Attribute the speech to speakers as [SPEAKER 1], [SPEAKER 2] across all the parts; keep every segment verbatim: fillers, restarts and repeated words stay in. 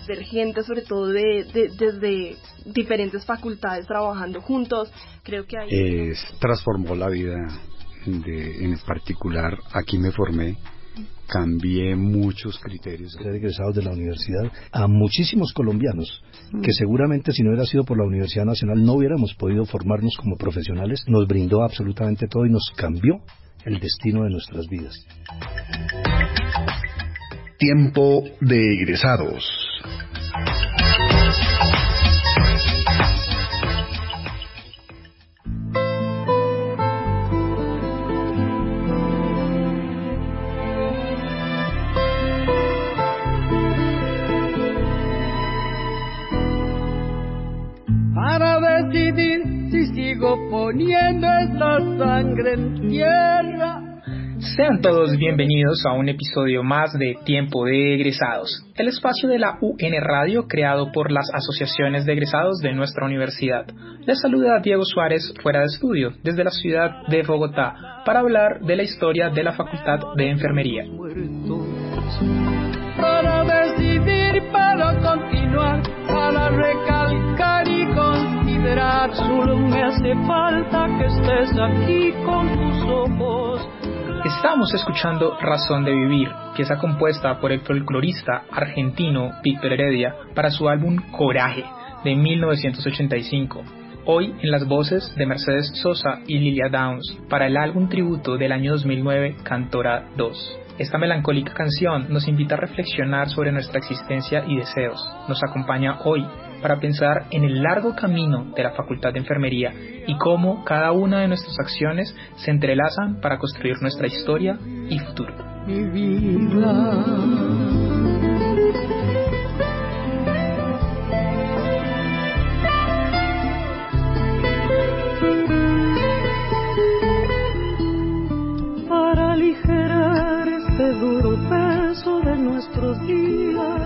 [SPEAKER 1] ver gente, sobre todo de, de, desde diferentes facultades trabajando juntos. Creo que ahí...
[SPEAKER 2] Eh, transformó la vida, de, en particular aquí me formé, cambié muchos criterios.
[SPEAKER 3] He egresados de la universidad a muchísimos colombianos que seguramente si no hubiera sido por la Universidad Nacional no hubiéramos podido formarnos como profesionales. Nos brindó absolutamente todo y nos cambió el destino de nuestras vidas.
[SPEAKER 4] Tiempo de egresados.
[SPEAKER 5] Para decidir si sigo poniendo esta sangre en tierra.
[SPEAKER 6] Sean todos bienvenidos a un episodio más de Tiempo de Egresados, el espacio de la U N Radio creado por las asociaciones de egresados de nuestra universidad. Les saluda Diego Suárez fuera de estudio, desde la ciudad de Bogotá, para hablar de la historia de la Facultad de Enfermería.
[SPEAKER 5] Para decidir, para continuar, para recalcar y considerar, solo me hace falta que estés aquí con tus ojos.
[SPEAKER 6] Estamos escuchando Razón de Vivir, pieza compuesta por el folclorista argentino Víctor Heredia para su álbum Coraje de mil novecientos ochenta y cinco. Hoy en las voces de Mercedes Sosa y Lilia Downs para el álbum tributo del año dos mil nueve, Cantora dos. Esta melancólica canción nos invita a reflexionar sobre nuestra existencia y deseos. Nos acompaña hoy para pensar en el largo camino de la Facultad de Enfermería y cómo cada una de nuestras acciones se entrelazan para construir nuestra historia y futuro.
[SPEAKER 5] Mi vida. Para aligerar este duro peso de nuestros días.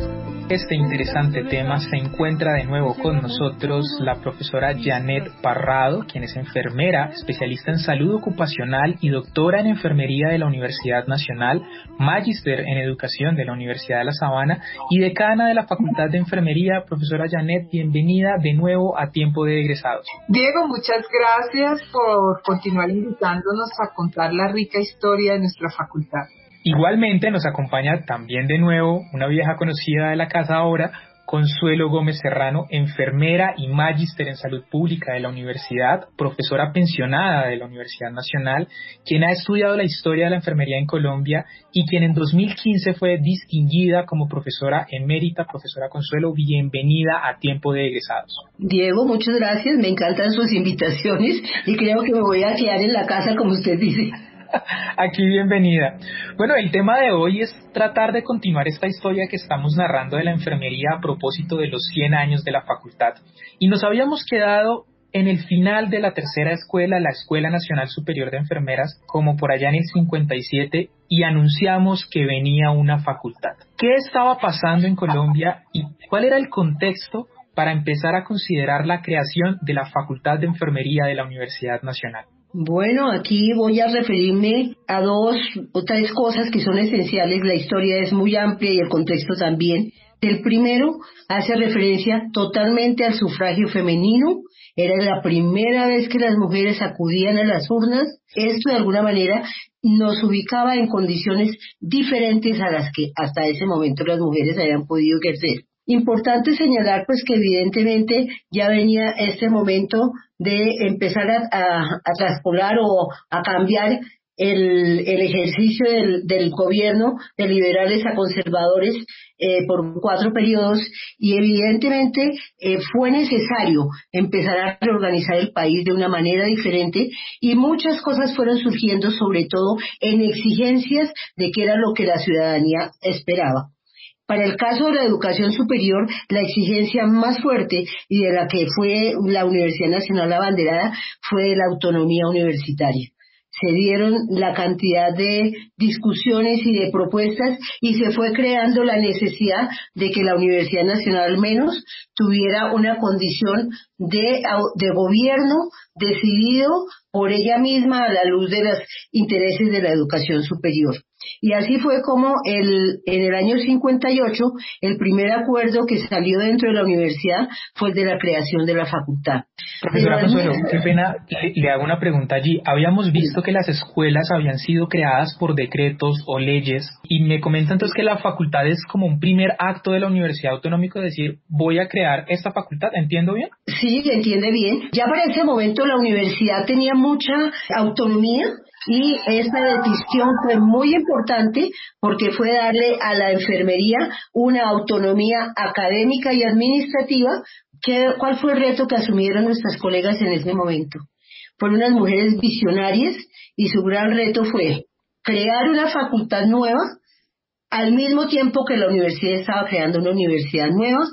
[SPEAKER 6] Este interesante tema se encuentra de nuevo con nosotros la profesora Janet Parrado, quien es enfermera, especialista en salud ocupacional y doctora en enfermería de la Universidad Nacional, magíster en educación de la Universidad de La Sabana y decana de la Facultad de Enfermería. Profesora Janet, bienvenida de nuevo a Tiempo de Egresados.
[SPEAKER 7] Diego, muchas gracias por continuar invitándonos a contar la rica historia de nuestra facultad.
[SPEAKER 6] Igualmente nos acompaña también de nuevo una vieja conocida de la casa ahora, Consuelo Gómez Serrano, enfermera y magíster en salud pública de la universidad, profesora pensionada de la Universidad Nacional, quien ha estudiado la historia de la enfermería en Colombia y quien en dos mil quince fue distinguida como profesora emérita. Profesora Consuelo, bienvenida a Tiempo de Egresados.
[SPEAKER 8] Diego, muchas gracias, me encantan sus invitaciones y creo que me voy a quedar en la casa como usted dice.
[SPEAKER 6] Aquí bienvenida. Bueno, el tema de hoy es tratar de continuar esta historia que estamos narrando de la enfermería a propósito de los cien años de la facultad. Y nos habíamos quedado en el final de la tercera escuela, la Escuela Nacional Superior de Enfermeras, como por allá en el cincuenta y siete, y anunciamos que venía una facultad. ¿Qué estaba pasando en Colombia y cuál era el contexto para empezar a considerar la creación de la Facultad de Enfermería de la Universidad Nacional?
[SPEAKER 8] Bueno, aquí voy a referirme a dos o tres cosas que son esenciales. La historia es muy amplia y el contexto también. El primero hace referencia totalmente al sufragio femenino. Era la primera vez que las mujeres acudían a las urnas. Esto de alguna manera nos ubicaba en condiciones diferentes a las que hasta ese momento las mujeres habían podido ejercer. Importante señalar pues que evidentemente ya venía este momento de empezar a, a, a traspolar o a cambiar el, el ejercicio del, del gobierno de liberales a conservadores eh, por cuatro periodos y evidentemente eh, fue necesario empezar a reorganizar el país de una manera diferente y muchas cosas fueron surgiendo sobre todo en exigencias de qué era lo que la ciudadanía esperaba. Para el caso de la educación superior, la exigencia más fuerte y de la que fue la Universidad Nacional abanderada fue la autonomía universitaria. Se dieron la cantidad de discusiones y de propuestas y se fue creando la necesidad de que la Universidad Nacional al menos tuviera una condición de, de gobierno decidido por ella misma a la luz de los intereses de la educación superior. Y así fue como el, en el año cincuenta y ocho el primer acuerdo que salió dentro de la universidad fue el de la creación de la facultad.
[SPEAKER 6] Profesora Consuelo, qué pena, le, le hago una pregunta allí. Habíamos visto que las escuelas habían sido creadas por decretos o leyes y me comenta entonces que la facultad es como un primer acto de la Universidad Autonómica de decir voy a crear esta facultad, ¿entiendo bien?
[SPEAKER 8] Sí, se entiende bien. Ya para ese momento la universidad tenía mucha autonomía y esta decisión fue muy importante porque fue darle a la enfermería una autonomía académica y administrativa. ¿Qué, ¿Cuál fue el reto que asumieron nuestras colegas en ese momento? Fueron unas mujeres visionarias y su gran reto fue crear una facultad nueva al mismo tiempo que la universidad estaba creando una universidad nueva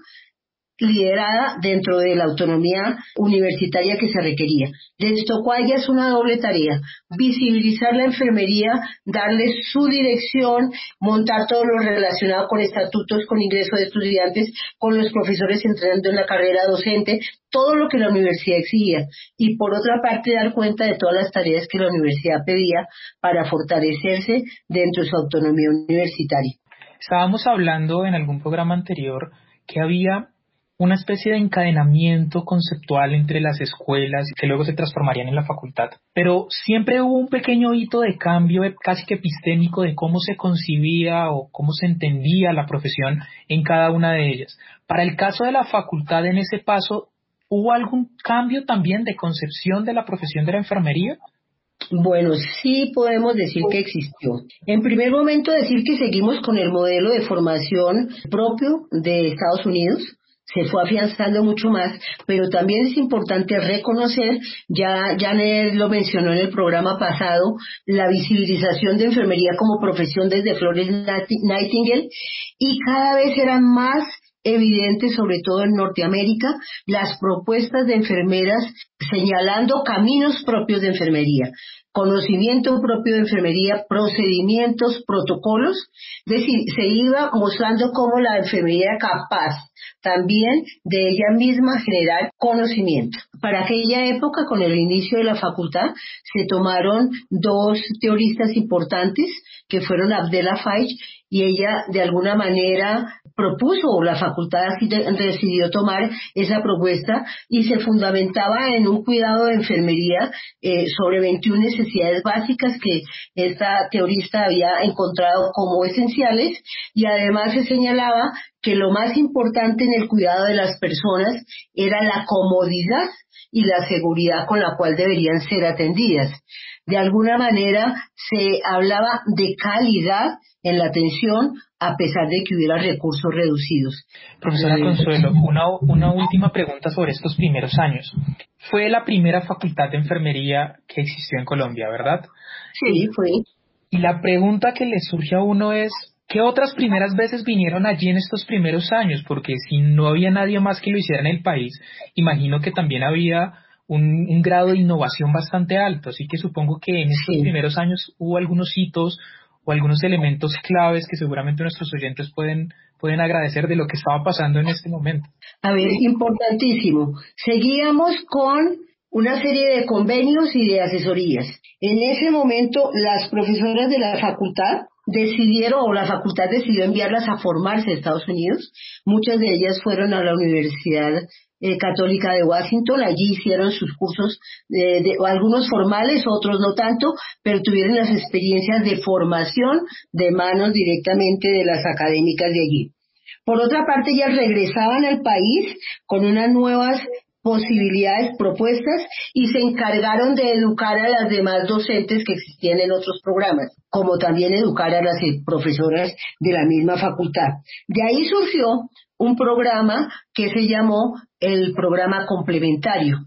[SPEAKER 8] liderada dentro de la autonomía universitaria que se requería. Les tocó a ellas una doble tarea: visibilizar la enfermería, darle su dirección, montar todo lo relacionado con estatutos, con ingreso de estudiantes, con los profesores entrando en la carrera docente, todo lo que la universidad exigía, y por otra parte dar cuenta de todas las tareas que la universidad pedía para fortalecerse dentro de su autonomía universitaria.
[SPEAKER 6] Estábamos hablando en algún programa anterior que había una especie de encadenamiento conceptual entre las escuelas que luego se transformarían en la facultad. Pero siempre hubo un pequeño hito de cambio casi que epistémico de cómo se concibía o cómo se entendía la profesión en cada una de ellas. Para el caso de la facultad, en ese paso, ¿hubo algún cambio también de concepción de la profesión de la enfermería?
[SPEAKER 8] Bueno, sí podemos decir que existió. En primer momento, decir que seguimos con el modelo de formación propio de Estados Unidos. Se fue afianzando mucho más, pero también es importante reconocer, ya Janet lo mencionó en el programa pasado, la visibilización de enfermería como profesión desde Florence Nightingale, y cada vez eran más evidentes, sobre todo en Norteamérica, las propuestas de enfermeras señalando caminos propios de enfermería, conocimiento propio de enfermería, procedimientos, protocolos. Es decir, se iba mostrando cómo la enfermería era capaz también de ella misma generar conocimiento. Para aquella época, con el inicio de la facultad, se tomaron dos teoristas importantes, que fueron Abdella Faich, y ella de alguna manera propuso, o la facultad decidió tomar esa propuesta, y se fundamentaba en un cuidado de enfermería eh, sobre veintiuna necesidades básicas que esta teorista había encontrado como esenciales, y además se señalaba que lo más importante en el cuidado de las personas era la comodidad y la seguridad con la cual deberían ser atendidas. De alguna manera se hablaba de calidad en la atención a pesar de que hubiera recursos reducidos.
[SPEAKER 6] Profesora Consuelo, una, una última pregunta sobre estos primeros años. Fue la primera facultad de enfermería que existió en Colombia, ¿verdad?
[SPEAKER 8] Sí, fue.
[SPEAKER 6] Y la pregunta que le surge a uno es, ¿qué otras primeras veces vinieron allí en estos primeros años? Porque si no había nadie más que lo hiciera en el país, imagino que también había un, un grado de innovación bastante alto. Así que supongo que en estos sí. primeros años hubo algunos hitos o algunos elementos claves que seguramente nuestros oyentes pueden, pueden agradecer de lo que estaba pasando en este momento.
[SPEAKER 8] A ver, importantísimo. Seguíamos con una serie de convenios y de asesorías. En ese momento, las profesoras de la facultad decidieron, o la facultad decidió enviarlas a formarse a Estados Unidos. Muchas de ellas fueron a la Universidad eh, Católica de Washington. Allí hicieron sus cursos, de, de, algunos formales, otros no tanto, pero tuvieron las experiencias de formación de manos directamente de las académicas de allí. Por otra parte, ellas regresaban al país con unas nuevas posibilidades propuestas y se encargaron de educar a las demás docentes que existían en otros programas, como también educar a las profesoras de la misma facultad. De ahí surgió un programa que se llamó el programa complementario.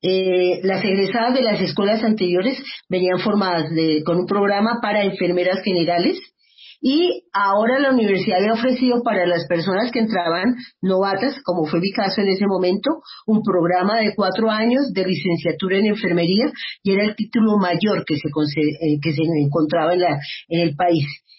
[SPEAKER 8] Eh, las egresadas de las escuelas anteriores venían formadas de, con un programa para enfermeras generales, y ahora la universidad había ofrecido para las personas que entraban novatas, como fue mi caso en ese momento, un programa de cuatro años de licenciatura en enfermería, y era el título mayor que se, eh, que se encontraba en, la, en el país.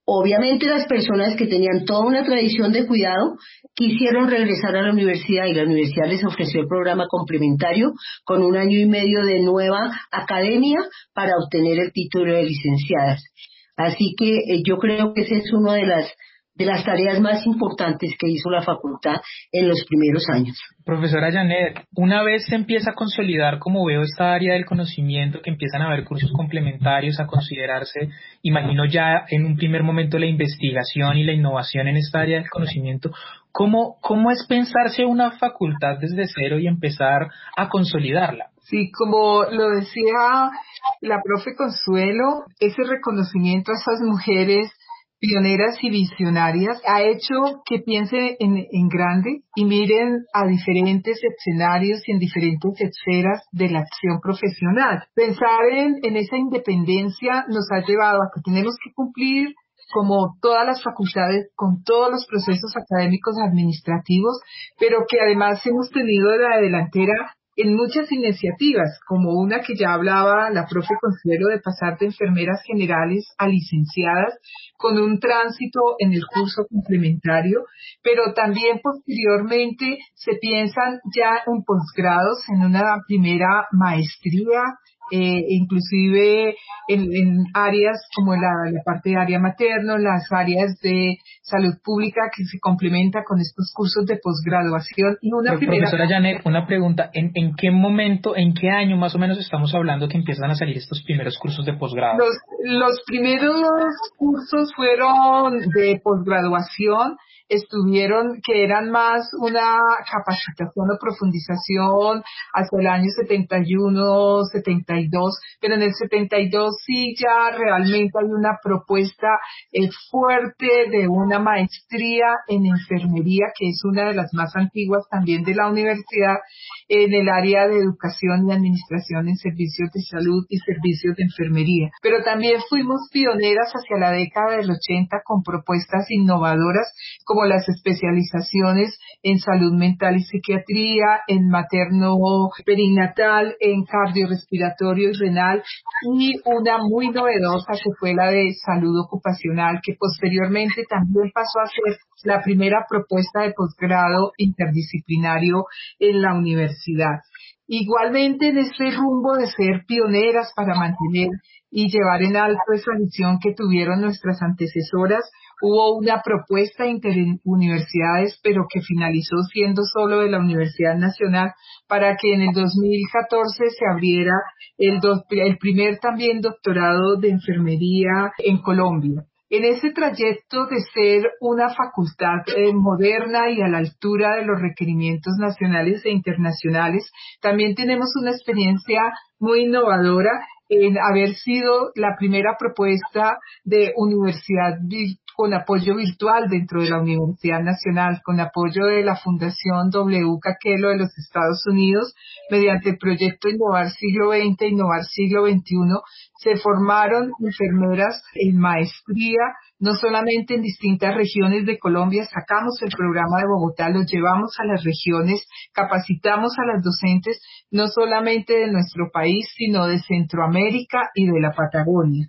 [SPEAKER 8] Obviamente las personas que tenían toda una tradición de cuidado quisieron regresar a la universidad y la universidad les ofreció el programa complementario con un año y medio de nueva academia para obtener el título de licenciadas. Así que eh, yo creo que esa es una de las de las tareas más importantes que hizo la facultad en los primeros años.
[SPEAKER 6] Profesora Janet, una vez se empieza a consolidar, como veo, esta área del conocimiento, que empiezan a haber cursos complementarios a considerarse, imagino ya en un primer momento la investigación y la innovación en esta área del conocimiento, ¿cómo, cómo es pensarse una facultad desde cero y empezar a consolidarla?
[SPEAKER 7] Sí, como lo decía la profe Consuelo, ese reconocimiento a esas mujeres pioneras y visionarias ha hecho que piensen en, en grande y miren a diferentes escenarios y en diferentes esferas de la acción profesional. Pensar en, en esa independencia nos ha llevado a que tenemos que cumplir, como todas las facultades, con todos los procesos académicos administrativos, pero que además hemos tenido la delantera en muchas iniciativas, como una que ya hablaba la profe Consuelo, de pasar de enfermeras generales a licenciadas con un tránsito en el curso complementario, pero también posteriormente se piensan ya en posgrados, en una primera maestría, eh, inclusive en, en áreas como la, la parte de área materno, las áreas de salud pública que se complementa con estos cursos de posgraduación. Y una
[SPEAKER 6] Pero,
[SPEAKER 7] primera...
[SPEAKER 6] Profesora Janet, una pregunta, ¿en, ¿en qué momento, en qué año más o menos estamos hablando que empiezan a salir estos primeros cursos de posgrado?
[SPEAKER 7] Los, los primeros cursos fueron de posgraduación, estuvieron, que eran más una capacitación o profundización hacia el año setenta y uno, setenta y dos, pero en el setenta y dos sí ya realmente hay una propuesta eh, fuerte de una maestría en enfermería, que es una de las más antiguas también de la universidad, en el área de educación y administración en servicios de salud y servicios de enfermería. Pero también fuimos pioneras hacia la década del ochenta con propuestas innovadoras como las especializaciones en salud mental y psiquiatría, en materno perinatal, en cardiorrespiratorio y renal, y una muy novedosa que fue la de salud ocupacional, que posteriormente también pasó a ser la primera propuesta de posgrado interdisciplinario en la universidad. Igualmente en este rumbo de ser pioneras para mantener y llevar en alto esa visión que tuvieron nuestras antecesoras, hubo una propuesta interuniversidades, pero que finalizó siendo solo de la Universidad Nacional, para que en el dos mil catorce se abriera el, do, el primer también doctorado de enfermería en Colombia. En ese trayecto de ser una facultad eh, moderna y a la altura de los requerimientos nacionales e internacionales, también tenemos una experiencia muy innovadora en haber sido la primera propuesta de universidad con apoyo virtual dentro de la Universidad Nacional, con apoyo de la Fundación W. Caquelo de los Estados Unidos, mediante el proyecto Innovar Siglo veinte, Innovar Siglo veintiuno, se formaron enfermeras en maestría, no solamente en distintas regiones de Colombia, sacamos el programa de Bogotá, lo llevamos a las regiones, capacitamos a las docentes, no solamente de nuestro país, sino de Centroamérica y de la Patagonia.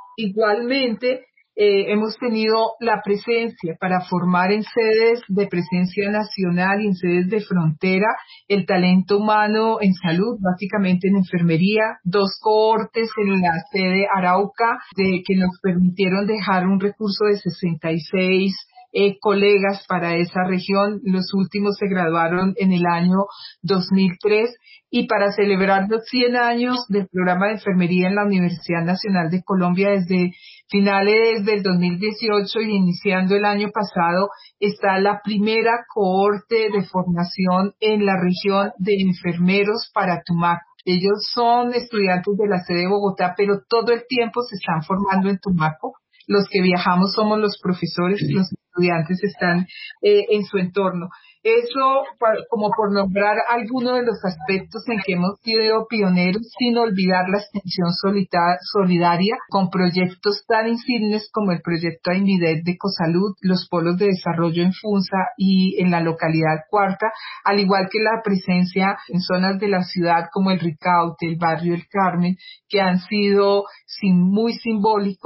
[SPEAKER 7] Igualmente, Eh, hemos tenido la presencia para formar en sedes de presencia nacional y en sedes de frontera el talento humano en salud, básicamente en enfermería, dos cohortes en la sede Arauca de, que nos permitieron dejar un recurso de sesenta y seis eh, colegas para esa región. Los últimos se graduaron en el año dos mil tres. Y para celebrar los cien años del programa de enfermería en la Universidad Nacional de Colombia, desde finales del dos mil dieciocho y iniciando el año pasado, está la primera cohorte de formación en la región de enfermeros para Tumaco. Ellos son estudiantes de la sede de Bogotá, pero todo el tiempo se están formando en Tumaco. Los que viajamos somos los profesores, los estudiantes están eh, en su entorno. Eso como por nombrar algunos de los aspectos en que hemos sido pioneros, sin olvidar la extensión solidaria con proyectos tan insignes como el proyecto AINVIDET de Ecosalud, los polos de desarrollo en Funza y en la localidad Cuarta, al igual que la presencia en zonas de la ciudad como el Ricaute, el barrio El Carmen, que han sido muy simbólicos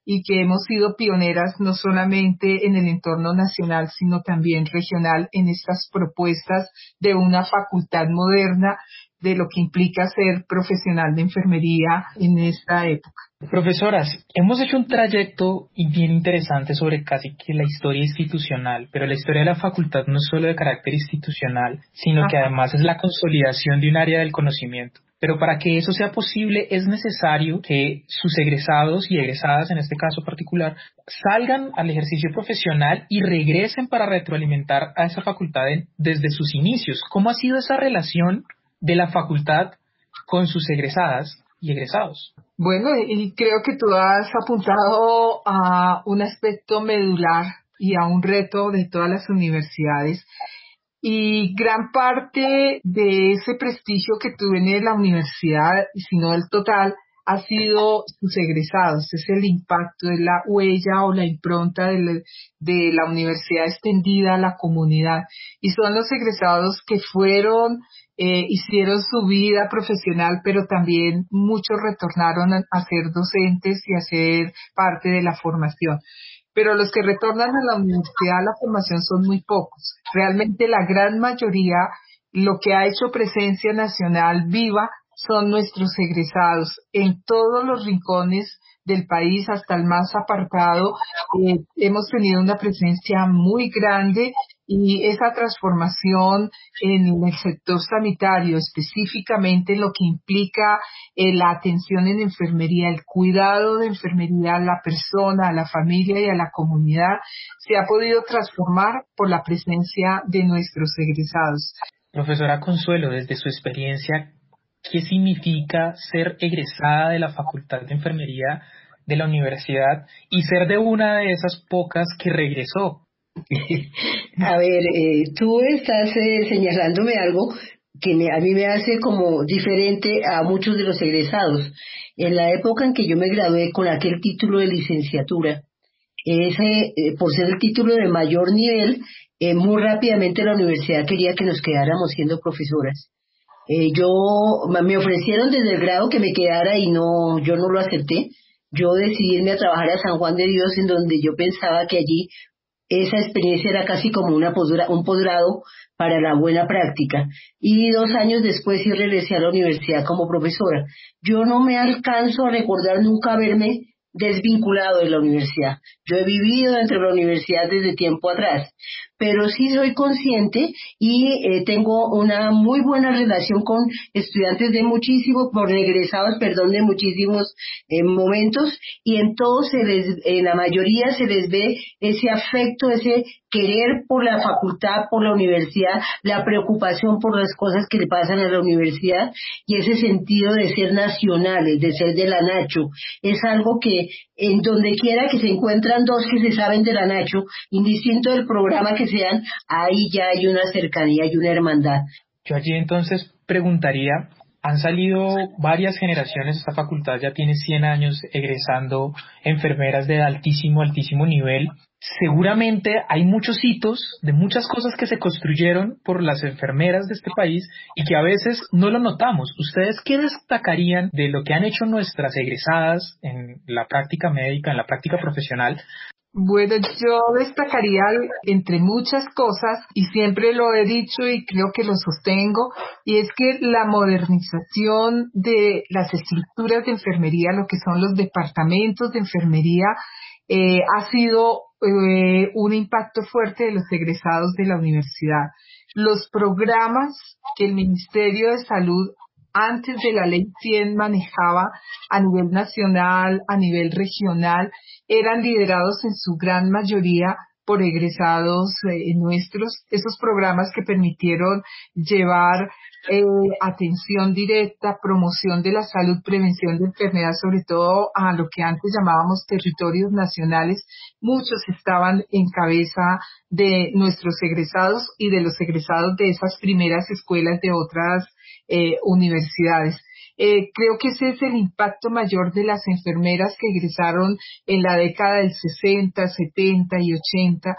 [SPEAKER 7] y que hemos sido pioneras no solamente en el entorno nacional, sino también regional en estas propuestas de una facultad moderna, de lo que implica ser profesional de enfermería en esta época.
[SPEAKER 6] Profesoras, hemos hecho un trayecto bien interesante sobre casi que la historia institucional, pero la historia de la facultad no es solo de carácter institucional, sino Ajá. que además es la consolidación de un área del conocimiento. Pero para que eso sea posible es necesario que sus egresados y egresadas, en este caso particular, salgan al ejercicio profesional y regresen para retroalimentar a esa facultad en, desde sus inicios. ¿Cómo ha sido esa relación de la facultad con sus egresadas y egresados?
[SPEAKER 7] Bueno, y creo que tú has apuntado a un aspecto medular y a un reto de todas las universidades. Y gran parte de ese prestigio que tiene la universidad, si no el total, ha sido sus egresados. Es el impacto, es la huella o la impronta de la, de la universidad extendida a la comunidad. Y son los egresados que fueron, eh, hicieron su vida profesional, pero también muchos retornaron a, a ser docentes y a ser parte de la formación. Pero los que retornan a la universidad, a la formación, son muy pocos. Realmente la gran mayoría, lo que ha hecho presencia nacional viva, son nuestros egresados. En todos los rincones del país, hasta el más apartado, eh, hemos tenido una presencia muy grande, y esa transformación en el sector sanitario, específicamente en lo que implica eh, la atención en enfermería, el cuidado de enfermería a la persona, a la familia y a la comunidad, se ha podido transformar por la presencia de nuestros egresados.
[SPEAKER 6] Profesora Consuelo, desde su experiencia, ¿qué significa ser egresada de la Facultad de Enfermería de la universidad y ser de una de esas pocas que regresó?
[SPEAKER 8] A ver, eh, tú estás eh, señalándome algo que me, a mí me hace como diferente a muchos de los egresados. En la época en que yo me gradué con aquel título de licenciatura, ese, eh, por ser el título de mayor nivel, eh, muy rápidamente la universidad quería que nos quedáramos siendo profesoras. Eh, yo me ofrecieron desde el grado que me quedara y no, yo no lo acepté. Yo decidí irme a trabajar a San Juan de Dios, en donde yo pensaba que allí esa experiencia era casi como una posgra, un posgrado para la buena práctica. Y dos años después sí regresé a la universidad como profesora. Yo no me alcanzo a recordar nunca haberme desvinculado de la universidad. Yo he vivido dentro de la universidad desde tiempo atrás, pero sí soy consciente y eh, tengo una muy buena relación con estudiantes de muchísimos, por egresados, perdón, de muchísimos eh, momentos, y en todos se les, en la mayoría se les ve ese afecto, ese querer por la facultad, por la universidad, la preocupación por las cosas que le pasan a la universidad y ese sentido de ser nacionales, de ser de la Nacho. Es algo que en donde quiera que se encuentran dos que se saben de la Nacho, indistinto del programa que sean, ahí ya hay una cercanía y una hermandad.
[SPEAKER 6] Yo allí entonces preguntaría, han salido varias generaciones, esta facultad ya tiene cien años egresando enfermeras de altísimo, altísimo nivel. Seguramente hay muchos hitos de muchas cosas que se construyeron por las enfermeras de este país y que a veces no lo notamos. ¿Ustedes qué destacarían de lo que han hecho nuestras egresadas en la práctica médica, en la práctica profesional?
[SPEAKER 7] Bueno, yo destacaría entre muchas cosas, y siempre lo he dicho y creo que lo sostengo, y es que la modernización de las estructuras de enfermería, lo que son los departamentos de enfermería, eh, ha sido eh, un impacto fuerte de los egresados de la universidad. Los programas que el Ministerio de Salud antes de la Ley cien manejaba a nivel nacional, a nivel regional, eran liderados en su gran mayoría por egresados eh, nuestros, esos programas que permitieron llevar eh, atención directa, promoción de la salud, prevención de enfermedades, sobre todo a lo que antes llamábamos territorios nacionales. Muchos estaban en cabeza de nuestros egresados y de los egresados de esas primeras escuelas de otras eh, universidades. Eh, creo que ese es el impacto mayor de las enfermeras que egresaron en la década del sesenta, setenta y ochenta.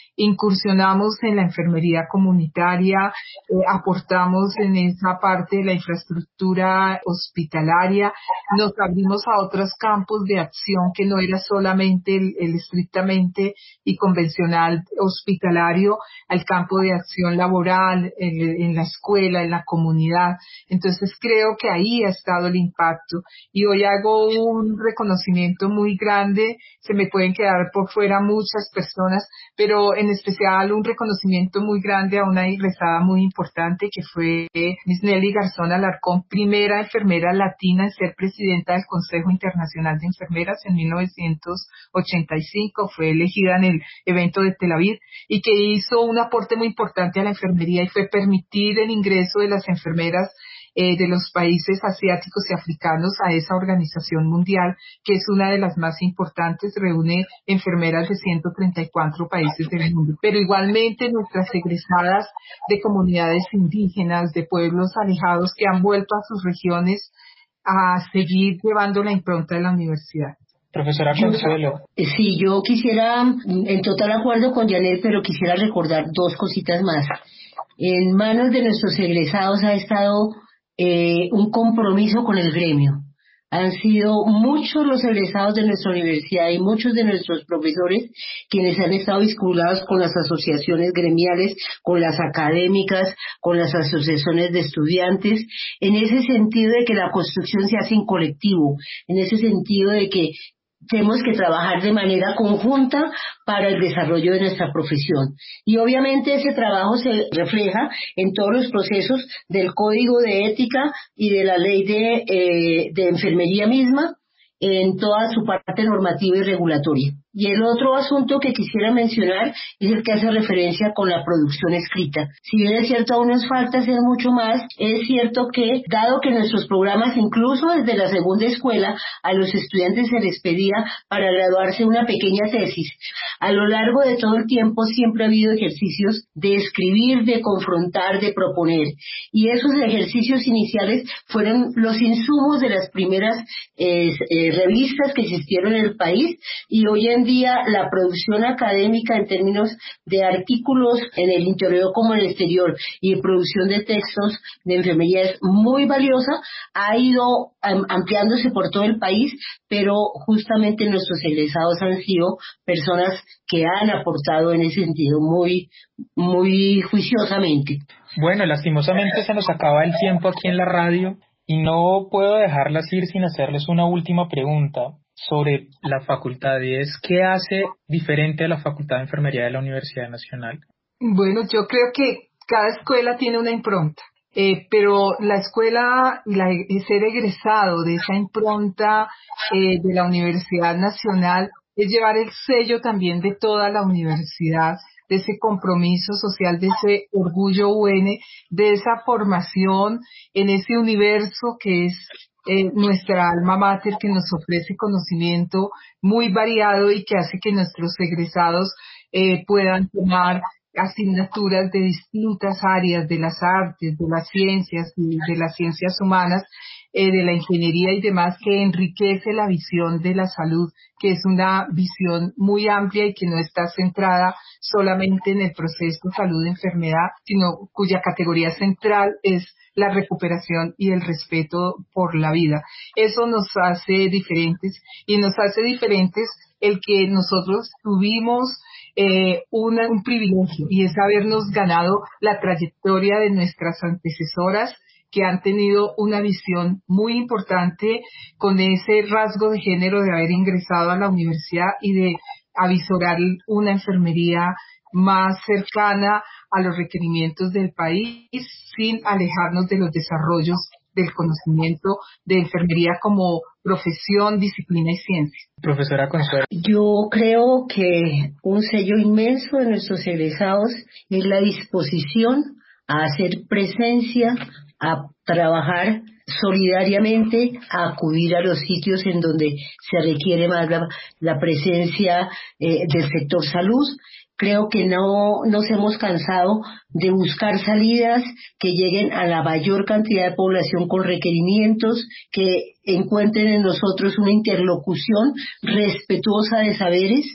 [SPEAKER 7] incursionamos en la enfermería comunitaria, eh, aportamos en esa parte de la infraestructura hospitalaria, nos abrimos a otros campos de acción que no era solamente el, el estrictamente y convencional hospitalario, al campo de acción laboral, en, en la escuela, en la comunidad. Entonces creo que ahí ha estado el impacto y hoy hago un reconocimiento muy grande. Se me pueden quedar por fuera muchas personas, pero en especial un reconocimiento muy grande a una egresada muy importante que fue Miss Nelly Garzón Alarcón, primera enfermera latina en ser presidenta del Consejo Internacional de Enfermeras en mil novecientos ochenta y cinco. Fue elegida en el evento de Tel Aviv y que hizo un aporte muy importante a la enfermería y fue permitir el ingreso de las enfermeras Eh, de los países asiáticos y africanos a esa organización mundial, que es una de las más importantes, reúne enfermeras de ciento treinta y cuatro países del mundo. Pero igualmente nuestras egresadas de comunidades indígenas, de pueblos alejados que han vuelto a sus regiones a seguir llevando la impronta de la universidad.
[SPEAKER 6] Profesora Consuelo.
[SPEAKER 8] Sí, yo quisiera, en total acuerdo con Janet, pero quisiera recordar dos cositas más. En manos de nuestros egresados ha estado Eh, un compromiso con el gremio. Han sido muchos los egresados de nuestra universidad y muchos de nuestros profesores quienes han estado vinculados con las asociaciones gremiales, con las académicas, con las asociaciones de estudiantes, en ese sentido de que la construcción se hace en colectivo, en ese sentido de que tenemos que trabajar de manera conjunta para el desarrollo de nuestra profesión. Y obviamente ese trabajo se refleja en todos los procesos del Código de Ética y de la Ley de, eh, de Enfermería misma, en toda su parte normativa y regulatoria. Y el otro asunto que quisiera mencionar es el que hace referencia con la producción escrita. Si bien es cierto, aún nos falta hacer mucho más, es cierto que, dado que nuestros programas, incluso desde la segunda escuela, a los estudiantes se les pedía para graduarse una pequeña tesis, a lo largo de todo el tiempo siempre ha habido ejercicios de escribir, de confrontar, de proponer. Y esos ejercicios iniciales fueron los insumos de las primeras eh, eh, revistas que existieron en el país, y hoy en día la producción académica en términos de artículos en el interior como en el exterior y de producción de textos de enfermería es muy valiosa, ha ido um, ampliándose por todo el país, pero justamente nuestros egresados han sido personas que han aportado en ese sentido muy, muy juiciosamente.
[SPEAKER 6] Bueno, lastimosamente se nos acaba el tiempo aquí en la radio y no puedo dejarlas ir sin hacerles una última pregunta sobre la facultad, y es ¿qué hace diferente a la Facultad de Enfermería de la Universidad Nacional?
[SPEAKER 7] Bueno, yo creo que cada escuela tiene una impronta, eh, pero la escuela, la, ser egresado de esa impronta eh, de la Universidad Nacional es llevar el sello también de toda la universidad, de ese compromiso social, de ese orgullo U N, de esa formación en ese universo que es Eh, nuestra alma mater, que nos ofrece conocimiento muy variado y que hace que nuestros egresados eh, puedan tomar asignaturas de distintas áreas de las artes, de las ciencias y de las ciencias humanas, eh, de la ingeniería y demás, que enriquece la visión de la salud, que es una visión muy amplia y que no está centrada solamente en el proceso salud-enfermedad, sino cuya categoría central es la recuperación y el respeto por la vida. Eso nos hace diferentes y nos hace diferentes el que nosotros tuvimos eh, una, un privilegio, y es habernos ganado la trayectoria de nuestras antecesoras que han tenido una visión muy importante con ese rasgo de género de haber ingresado a la universidad y de avisorar una enfermería más cercana a los requerimientos del país sin alejarnos de los desarrollos del conocimiento de enfermería como profesión, disciplina y ciencia.
[SPEAKER 6] Profesora Consuelo.
[SPEAKER 8] Yo creo que un sello inmenso de nuestros egresados es la disposición a hacer presencia, a trabajar solidariamente, a acudir a los sitios en donde se requiere más la, la presencia eh, del sector salud. Creo que no nos hemos cansado de buscar salidas que lleguen a la mayor cantidad de población con requerimientos, que encuentren en nosotros una interlocución respetuosa de saberes,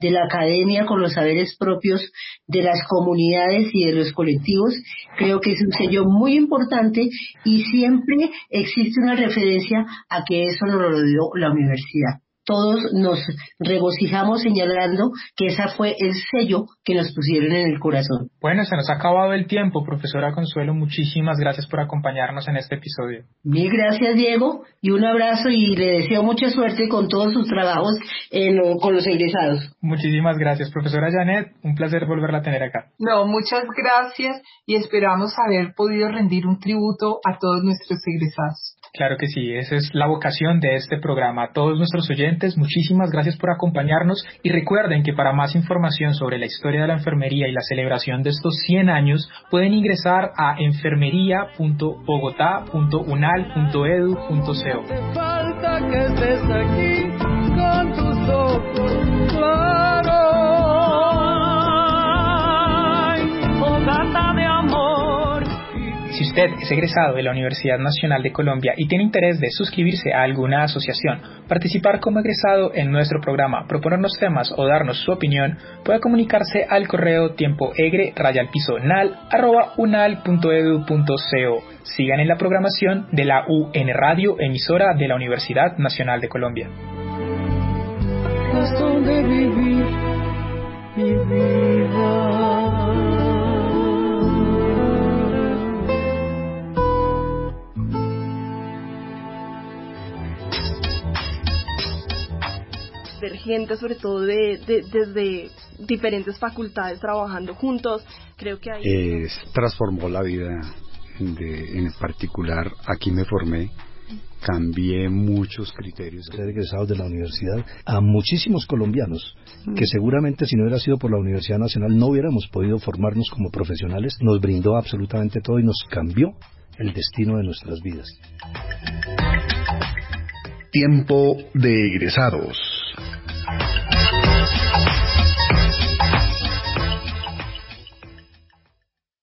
[SPEAKER 8] de la academia con los saberes propios de las comunidades y de los colectivos. Creo que es un sello muy importante y siempre existe una referencia a que eso nos lo dio la universidad. Todos nos regocijamos señalando que ese fue el sello que nos pusieron en el corazón.
[SPEAKER 6] Bueno, se nos ha acabado el tiempo, profesora Consuelo. Muchísimas gracias por acompañarnos en este episodio.
[SPEAKER 8] Mil gracias, Diego, y un abrazo y le deseo mucha suerte con todos sus trabajos en, con los egresados.
[SPEAKER 6] Muchísimas gracias, profesora Janet. Un placer volverla a tener acá.
[SPEAKER 7] No, muchas gracias y esperamos haber podido rendir un tributo a todos nuestros egresados.
[SPEAKER 6] Claro que sí, esa es la vocación de este programa. A todos nuestros oyentes, muchísimas gracias por acompañarnos y recuerden que para más información sobre la historia de la enfermería y la celebración de estos cien años pueden ingresar a enfermería punto bogotá punto unal punto edu punto co.
[SPEAKER 5] Hace falta que estés aquí con tus ojos claros. Ay, fogata de amor.
[SPEAKER 6] Si usted es egresado de la Universidad Nacional de Colombia y tiene interés de suscribirse a alguna asociación, participar como egresado en nuestro programa, proponernos temas o darnos su opinión, puede comunicarse al correo tiempoegre rayal piso nal arroba unal punto edu punto co. Sigan en la programación de la U N Radio, emisora de la Universidad Nacional de Colombia.
[SPEAKER 5] Razón de vivir mi vida.
[SPEAKER 1] Ver gente, sobre todo de, de, desde diferentes facultades trabajando juntos, creo que ahí
[SPEAKER 2] eh, transformó la vida de, en particular aquí me formé, cambié muchos criterios.
[SPEAKER 3] Ser egresados de la universidad a muchísimos colombianos que seguramente si no hubiera sido por la Universidad Nacional no hubiéramos podido formarnos como profesionales. Nos brindó absolutamente todo y nos cambió el destino de nuestras vidas.
[SPEAKER 4] Tiempo de egresados.